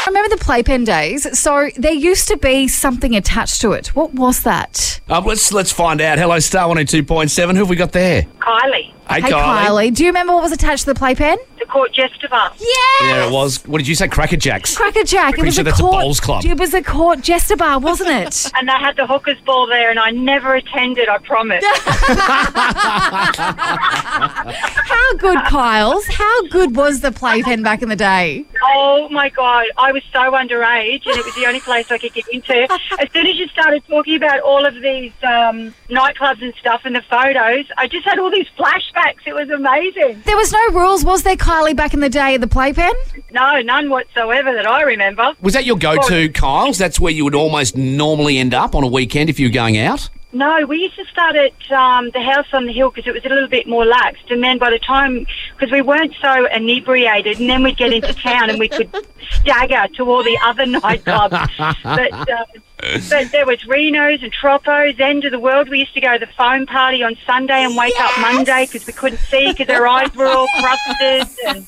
remember the playpen days. So there used to be something attached to it. What was that? Let's find out. Hello, Star 102.7. Who have we got there? Kylie, Hey, Hey, Kylie. Do you remember what was attached to the playpen? the court jester bar. Yes! Yeah, it was. What did you say? Cracker Jacks? Cracker Jack. It Pretty was sure a that's a court. bowls club. It was a court jester bar, wasn't it? And they had the hookers ball there, and I never attended, I promise. How good, Kyles? How good was the playpen back in the day? Oh, my God. I was so underage, and it was the only place I could get into. As soon as you started talking about all of these nightclubs and stuff and the photos, I just had all these flashbacks. It was amazing. There was no rules, was there, Kylie, back in the day at the playpen? No, none whatsoever that I remember. Was that your go-to, Kyle's? That's where you would almost normally end up on a weekend if you were going out? No, we used to start at the house on the hill because it was a little bit more laxed. And then by the time, because we weren't so inebriated, and then we'd get into town and we could stagger to all the other nightclubs. But there was Reno's and Troppo's, End of the World. We used to go to the foam party on Sunday and wake up Monday because we couldn't see because our eyes were all crusted. And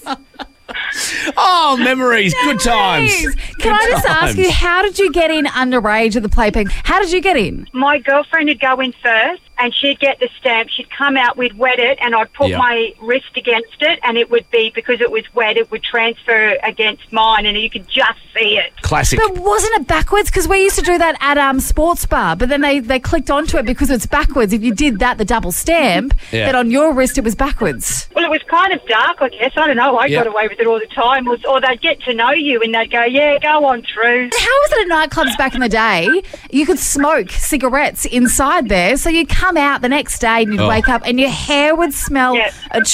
Oh, memories. Good times. Can I just ask you, how did you get in underage at the playpen? How did you get in? my girlfriend would go in first, and she'd get the stamp. She'd come out, we'd wet it, and I'd put Yeah. my wrist against it, and it would be, because it was wet, it would transfer against mine, and you could just see it. Classic. But wasn't it backwards? Because we used to do that at Sports Bar, but then they clicked onto it because it's backwards. If you did that, the double stamp, Yeah. then on your wrist it was backwards. Well, it was kind of dark, I guess. I don't know. I Yeah. got away with it all the time. Or they'd get to know you, and they'd go, yeah, go on through. How was it at nightclubs back in the day? You could smoke cigarettes inside there, so you'd come out the next day and you'd wake up and your hair would smell Yeah.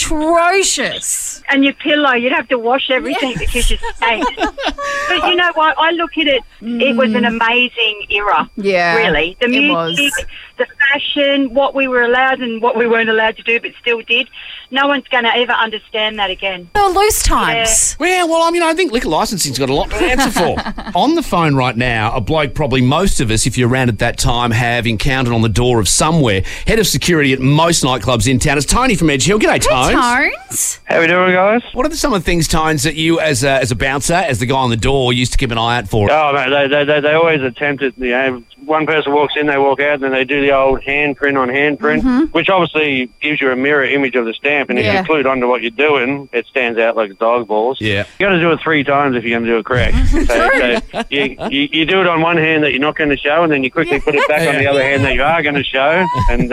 atrocious. And your pillow, you'd have to wash everything because you stank. But you know what? I look at it, it was an amazing era. Yeah, Really. The it music, was. the fashion, what we were allowed and what we weren't allowed to do but still did. No one's going to ever understand that again. There were loose times. Yeah, well, I mean, I think liquor licensing's got a lot to answer for. On the phone right now, a bloke probably most of us, if you're around at that time, have encountered on the door of somewhere. Head of security at most nightclubs in town. It's Tony from Edge Hill. G'day, Tones. Tones? How we doing, guys? What are some of the things, Tones, that you, as a bouncer, as the guy on the door, used to keep an eye out for? Oh, mate, they always attempt it. You know, one person walks in, they walk out, and then they do the old handprint on handprint, which obviously gives you a mirror image of the stamp. And if Yeah. you clued onto what you're doing, it stands out like dog balls. Yeah. You got to do it 3 times if you're going to do it correct. so you do it on one hand that you're not going to show, and then you quickly put it back on the other hand that you are going to show. And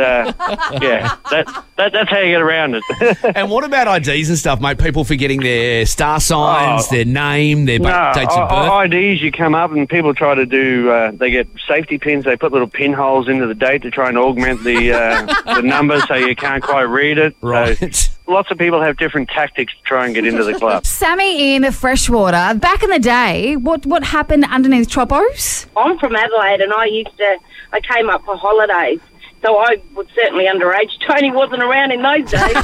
that's how you get around it. And what about IDs and stuff, mate? People forgetting their star signs, their name, their dates of birth? IDs, you come up and people try to do, they get safety pins, they put little pinholes into the date to try and augment the numbers so you can't quite read it. Right. So lots of people have different tactics to try and get into the club. Sammy in Freshwater. Back in the day, what happened underneath Troppo's? I'm from Adelaide, and I came up for holidays. So I was certainly underage. Tony wasn't around in those days.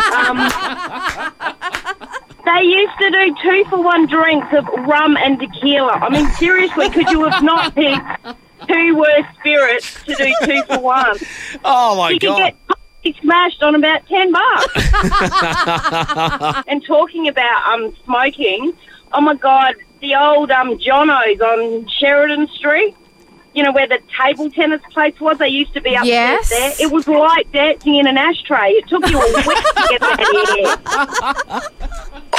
They used to do 2-for-1 drinks of rum and tequila. I mean, seriously, could you have not picked 2 worse spirits to do 2-for-1? Oh, my You God. could get smashed on about $10. And talking about smoking, oh my God, the old Jono's on Sheridan Street. You know, where the table tennis place was, they used to be upstairs there. It was like dancing in an ashtray. It took you a week to get that in.